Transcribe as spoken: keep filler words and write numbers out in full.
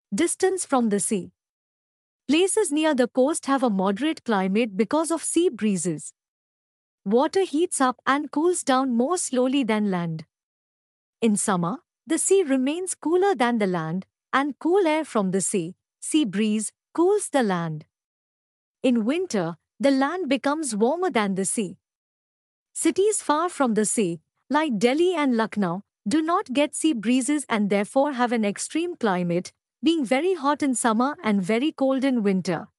Distance from the sea. Places near the coast have a moderate climate because of sea breezes. Water heats up and cools down more slowly than land. In summer, the sea remains cooler than the land, and cool air from the sea, sea breeze, cools the land. In winter, the land becomes warmer than the sea. Cities far from the sea, like Delhi and Lucknow, do not get sea breezes and therefore have an extreme climate, being very hot in summer and very cold in winter.